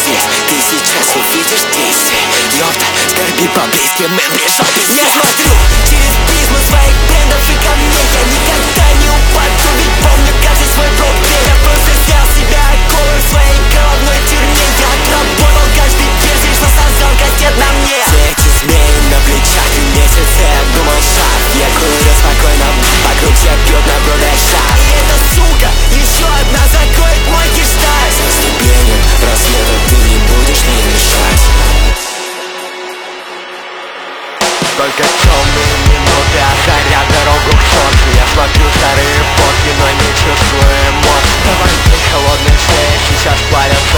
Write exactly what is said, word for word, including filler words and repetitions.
здесь, ты сейчас увидишь действие. Ёпта, скорби по-близки, мэн, пришел пиздец. Я смотрю через призму своих брендов и ко мне я никогда не упаду, ведь помню каждый свой блок-день. Я просто снял себя оковы в своей головной тюрьме. Я отработал каждый версий, что создал кастет на мне. Все эти змеи на плечах и месяцы я думал шаг. Я курю спокойно, вокруг все пьют на бровях шаг. И эта сука, еще одна закроет мой гештальт. С наступлением рассвета ты не будешь мне мешать. Только темные минуты озарят дорогу к солнцу. Я смотрю старые фотки, но не чувствую эмоций. Давай, холодные шеи сейчас плавят